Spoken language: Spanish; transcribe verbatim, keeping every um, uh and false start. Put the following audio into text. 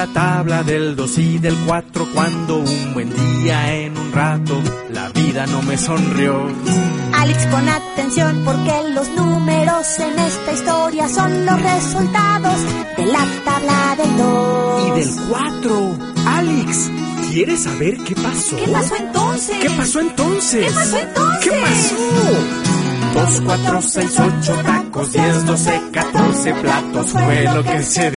la tabla del dos y del cuatro, cuando un buen día en un rato la vida no me sonrió. Alex, pon atención porque los números en esta historia son los resultados de la tabla del dos y del cuatro. Alex, ¿quieres saber qué pasó? ¿Qué pasó entonces? ¿Qué pasó entonces? ¿Qué pasó entonces? ¿Qué pasó? Dos, cuatro, seis, ocho tacos, diez, doce, catorce platos fue lo que se